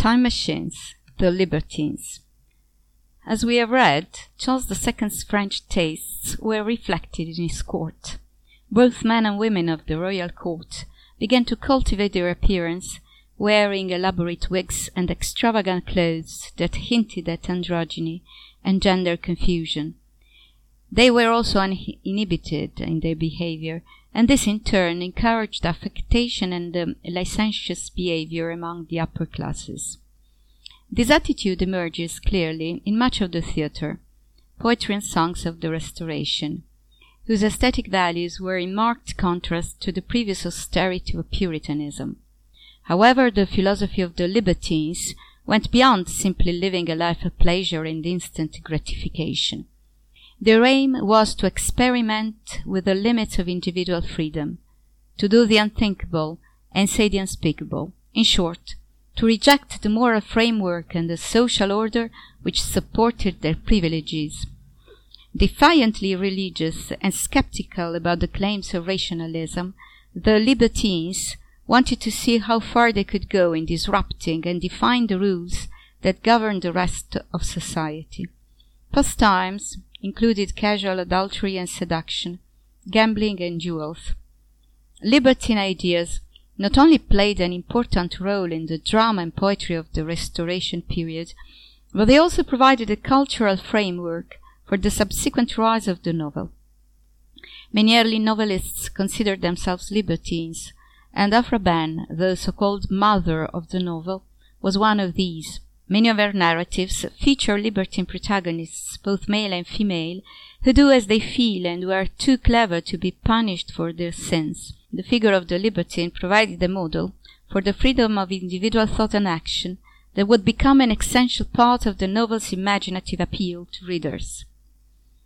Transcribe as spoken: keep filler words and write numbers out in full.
Time Machines, the Libertines. As we have read, Charles the Second's French tastes were reflected in his court. Both men and women of the royal court began to cultivate their appearance, wearing elaborate wigs and extravagant clothes that hinted at androgyny and gender confusion. They were also uninhibited in their behavior, and this in turn encouraged affectation and um, licentious behavior among the upper classes. This attitude emerges clearly in much of the theatre, poetry and songs of the Restoration, whose aesthetic values were in marked contrast to the previous austerity of Puritanism. However, the philosophy of the libertines went beyond simply living a life of pleasure and instant gratification. Their aim was to experiment with the limits of individual freedom, to do the unthinkable and say the unspeakable. In short, to reject the moral framework and the social order which supported their privileges. Defiantly religious and skeptical about the claims of rationalism, the libertines wanted to see how far they could go in disrupting and defying the rules that governed the rest of society. Pastimes included casual adultery and seduction, gambling and duels. Libertine ideas not only played an important role in the drama and poetry of the Restoration period, but they also provided a cultural framework for the subsequent rise of the novel. Many early novelists considered themselves libertines, and Aphra Behn, the so-called mother of the novel, was one of these. Many of her narratives feature libertine protagonists, both male and female, who do as they feel and who are too clever to be punished for their sins. The figure of the libertine provided a model for the freedom of individual thought and action that would become an essential part of the novel's imaginative appeal to readers.